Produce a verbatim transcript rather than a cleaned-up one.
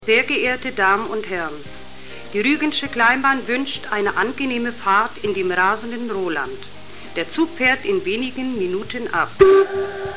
Sehr geehrte Damen und Herren, die Rügensche Kleinbahn wünscht eine angenehme Fahrt in dem rasenden Roland. Der Zug fährt in wenigen Minuten ab.